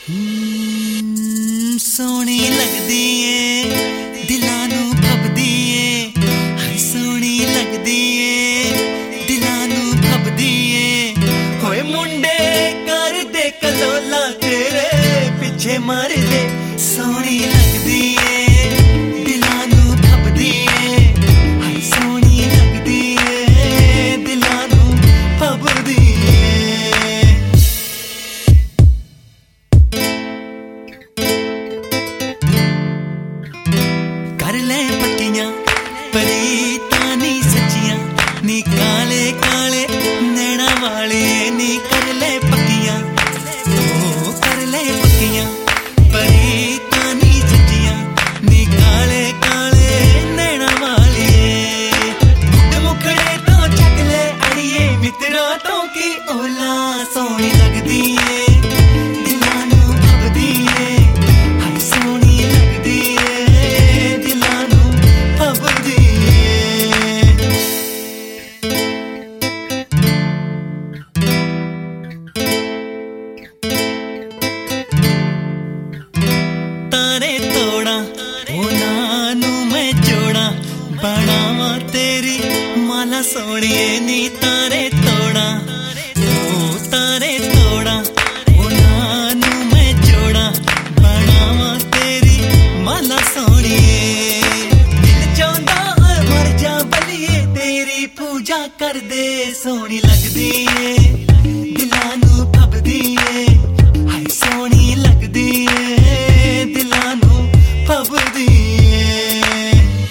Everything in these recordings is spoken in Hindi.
सोहनी लगदी ए दिलां नू फबदी ए, हाय सोहनी लगदी ए दिलां नू फबदी ए। होए मुंडे कर दे कलोला तेरे पिछे मार दे, सोहनी लगदी ए दिलां नू फबदी ए, हाय सोहनी लगदी ए दिलां नू फबदी ए। कर ले पक्कियां परीतां नी सच्चियां, नी काले काले नैना वाले नी कर ले पक्कियां, ओ कर ले पक्कियां परीतां नी सच्चियां, नी काले काले नैना वाले। मुखड़े तो चक ले अड़िए मित्रा तो की ओला, सोहनी लगदी ए दिलां नू फबदी ए, हाय सोहनी लगदी ए दिलां नू फबदी ए। तारे तोड़ा उन्हां नू मैं जोड़ा, बनावा तेरी माला सोहणिए नी तारे तोड़ा, ओ तारे तोड़ा उन्हां नू मैं जोड़ा, बनावा तेरी माला सोहणिए। दिल चाहंदा मर जा बलिए तेरी पूजा कर दे, सोहनी लगदी ए दिलां नू फबदी ए, हाय सोहनी लगदी ए दिलां नू फबदी ए।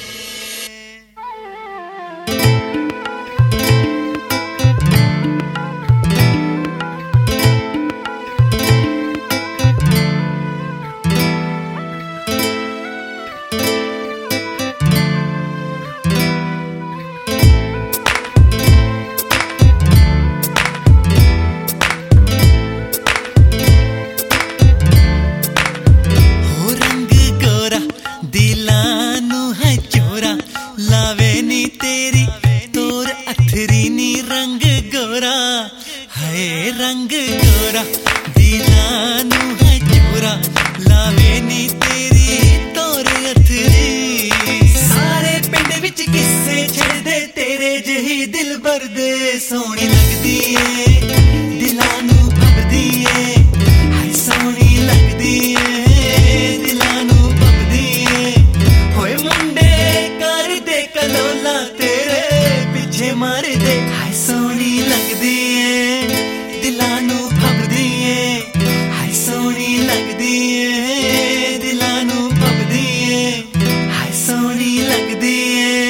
दिलां नू है चोरा लावे नी तेरी तोर अथरी नी रंग गोरा, हाय रंग गोरा दिलां नू है चोरा लावे नी तेरी तोर अथरी। सारे पिंड विच किस्से छड़दे तेरे जही दिल भर दे, सोहनी लगदी ए दिलां नू फबदी ए, हाय सोहनी लगदी ए दिलां नू फबदी ए। होए मुंडे कर दे कलोला तेरे पिछे मार दे, हाय सोहनी लगदी ए दिलां नू फबदी ए, हाय सोहनी लगदी ए दिलां नू फबदी ए, हाय सोहनी लगदी ए।